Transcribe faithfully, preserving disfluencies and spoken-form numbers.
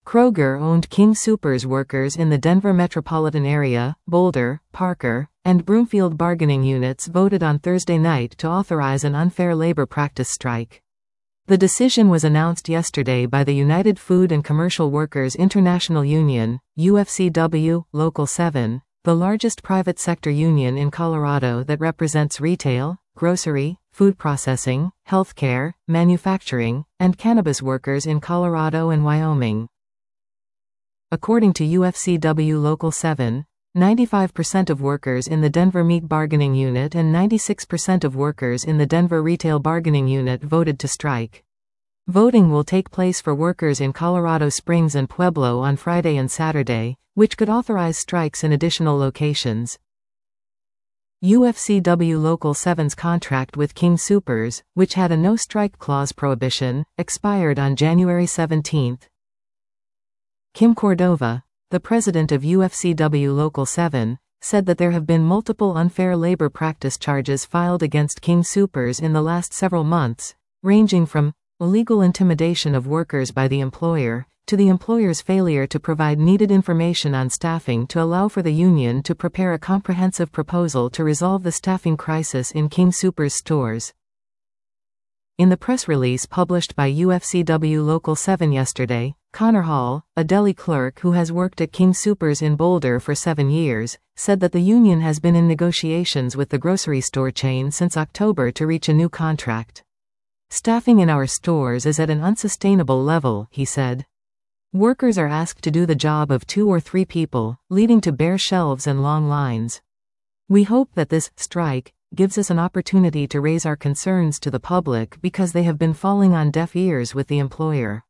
Kroger-owned King Soopers workers in the Denver metropolitan area, Boulder, Parker, and Broomfield bargaining units voted on Thursday night to authorize an unfair labor practice strike. The decision was announced yesterday by the United Food and Commercial Workers International Union, U F C W, Local seven, the largest private sector union in Colorado that represents retail, grocery, food processing, healthcare, manufacturing, and cannabis workers in Colorado and Wyoming. According to U F C W Local seven, ninety-five percent of workers in the Denver Meat Bargaining Unit and ninety-six percent of workers in the Denver Retail Bargaining Unit voted to strike. Voting will take place for workers in Colorado Springs and Pueblo on Friday and Saturday, which could authorize strikes in additional locations. U F C W Local seven's contract with King Soopers, which had a no-strike clause prohibition, expired on January seventeenth. Kim Cordova, the president of U F C W Local seven, said that there have been multiple unfair labor practice charges filed against King Soopers in the last several months, ranging from illegal intimidation of workers by the employer, to the employer's failure to provide needed information on staffing to allow for the union to prepare a comprehensive proposal to resolve the staffing crisis in King Soopers stores. In the press release published by U F C W Local seven yesterday, Connor Hall, a deli clerk who has worked at King Soopers in Boulder for seven years, said that the union has been in negotiations with the grocery store chain since October to reach a new contract. "Staffing in our stores is at an unsustainable level," he said. "Workers are asked to do the job of two or three people, leading to bare shelves and long lines. We hope that this strike gives us an opportunity to raise our concerns to the public because they have been falling on deaf ears with the employer."